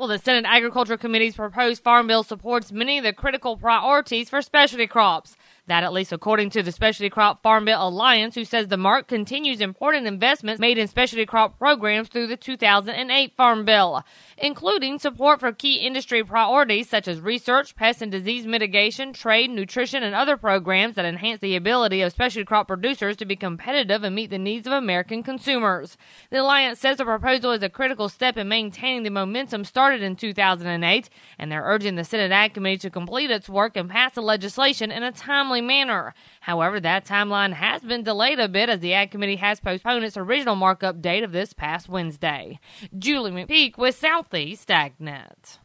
Well, the Senate Agriculture Committee's proposed Farm Bill supports many of the critical priorities for specialty crops. That at least according to the Specialty Crop Farm Bill Alliance, who says the mark continues important investments made in specialty crop programs through the 2008 Farm Bill, including support for key industry priorities such as research, pest and disease mitigation, trade, nutrition, and other programs that enhance the ability of specialty crop producers to be competitive and meet the needs of American consumers. The Alliance says the proposal is a critical step in maintaining the momentum started in 2008, and they're urging the Senate Ag Committee to complete its work and pass the legislation in a timely manner. However, that timeline has been delayed a bit as the Ag Committee has postponed its original markup date of this past Wednesday. Julie McPeak with Southeast AgNet.